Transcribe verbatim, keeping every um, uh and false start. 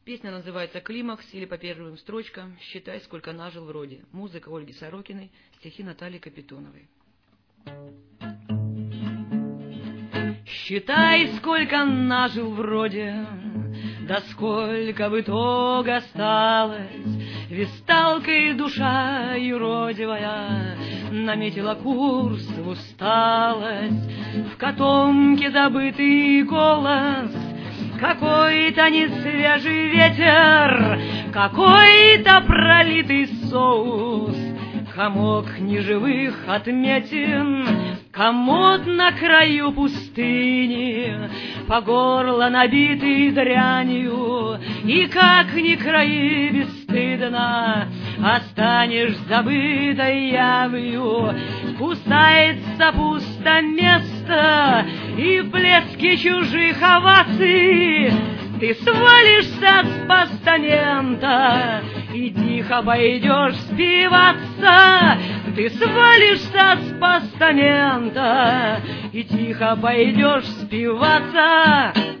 Песня называется «Климакс» или по первым строчкам «Считай, сколько нажил вроде». Музыка Ольги Сорокиной, стихи Натальи Капитоновой. Считай, сколько нажил вроде, да сколько в итог осталось. Висталкой душа юродивая наметила курс в усталость. В котомке забытый голос, какой-то несвежий ветер, какой-то пролитый соус, комок неживых отметин, комод на краю пустыни, по горло набитый дрянью, и как ни краи бесстыдно останешь забытой явью. Кусается пусто место, и в блеске чужих оваций ты свалишься с постамента и тихо пойдешь спиваться. Ты свалишься с постамента и тихо пойдешь спиваться.